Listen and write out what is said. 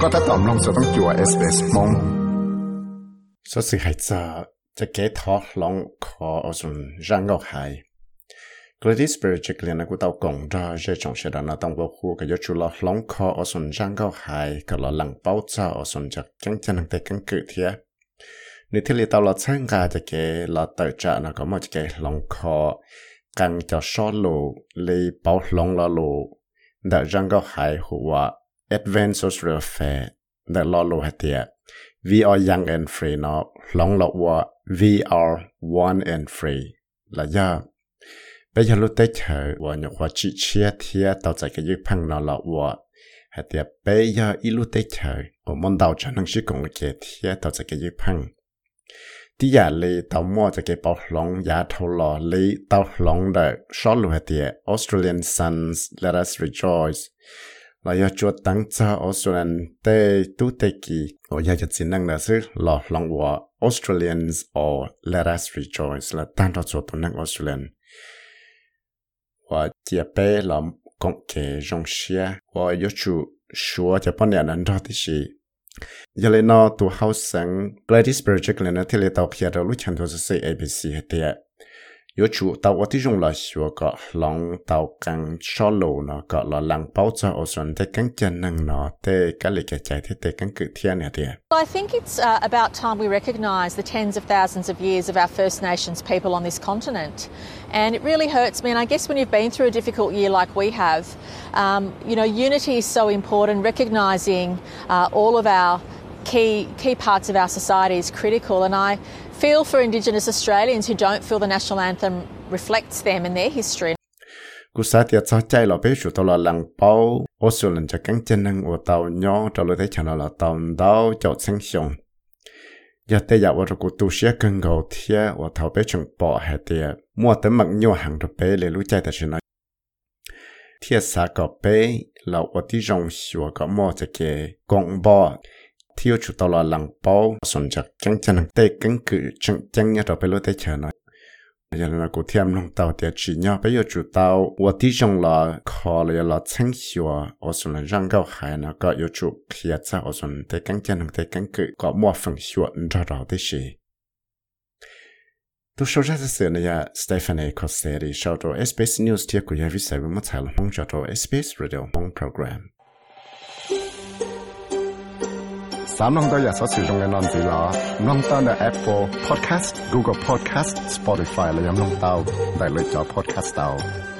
ก็ถ้าตอมลงจะต้องจั่ว SBS มง所以係就幾套攏可我從讓個係，嗰啲 spiritual 嘅人佢都講咗，即種時候呢，當我呼嘅要做落攏可我從讓個係，佢落冷包咗我從就經濟能得更具體。你睇你到落參加就嘅落對着呢，咁我就嘅攏可更就收路你包攏落路，但讓個係話 advanced social fair，但落路係啲。We are young and free เนาะลองหลอกว่า we are one and free ละยะไปยาลุเตเฉยว่าเนี่ยว่าจิเชียเทียต่อใจกับยึดพังเนาะละว่าเหตุไปยาอีลุเตเฉยว่ามันดาวจะนั่งชิกงเกเทียต่อใจกับยึดพังที่ยาเลยต่อมัวจะเก็บเอาหลงยาทอลอเลยต่อหลงเดชอลุเหตุ Australian Sons Let Us Rejoice là do chuột tăng cho Australian tê tu tê kỳ ở nhà cho chính năng là sự lọ lòng của Australians or Let Us Rejoice là tăng cho chuột tu năng Australian và chia bê là công kế rong xia và do chủ xua cho bọn nhà nâng ra tí xí giờ lên nó tu hậu sáng Gladys Berejiklian là thì lệ tàu kia đâu lúc chẳng thôi sẽ ABC hết tiệt有主到我哋用來說個浪到更少路呢個來冷包咗我想得更真能呢得個嚟嘅仔得更具體呢啲。 I think it's about time we recognise the tens of thousands of years of our First Nations people on this continent, and it really hurts me. And I guess when you've been through a difficult year like we have, unity is so important. Recognising all of our key parts of our society is critical, and I feel for Indigenous Australians who don't feel the national anthem reflects them and their history. Cú sát tiệt cho chạy là bé chủ tàu là lăng bao, ô số lần cho cánh chân năng ô tàu nhỏ cho lối thấy chẳng là tàu đau cho sinh sống. Giờ tây dạo ở cụ tu sửa cân gầu thia ô tàu bé chừng bỏ hết tiệt, mua tấm mặc nhau hàng rồi bé lấy lối chạy tại trên nó. Thia xa có bé là ô tí rong xua có mua cho kề gọng bỏ. Thiếu chủ tàu là lăng bao xuân chặt chẳng chẳng tê cứng cự chẳng nhớ rồi bây giờ chờ nói giờ là cụ thêm long tàu để chỉ nhau bây giờ chủ tàu và tí trong là khó là chẳng hiểu ở xuân là răng cao hải nó có yếu chủ kia ra ở xuân tê cứng chẳng tê cứng cự có mua phần hiểu ra đó thế gì tôi sau ra sự này là Stephanie Costelli sau đó SBS News tiết của nhà viết sai với một thái long cho đó SBS Radio Bong Program 3น้องตัวอยากสอดสื่อตรงในนอนสีล้อน้องตัวใน Apple Podcast Google Podcast Spotify และยังน้องเต้าได้เลยจอ Podcast เต้า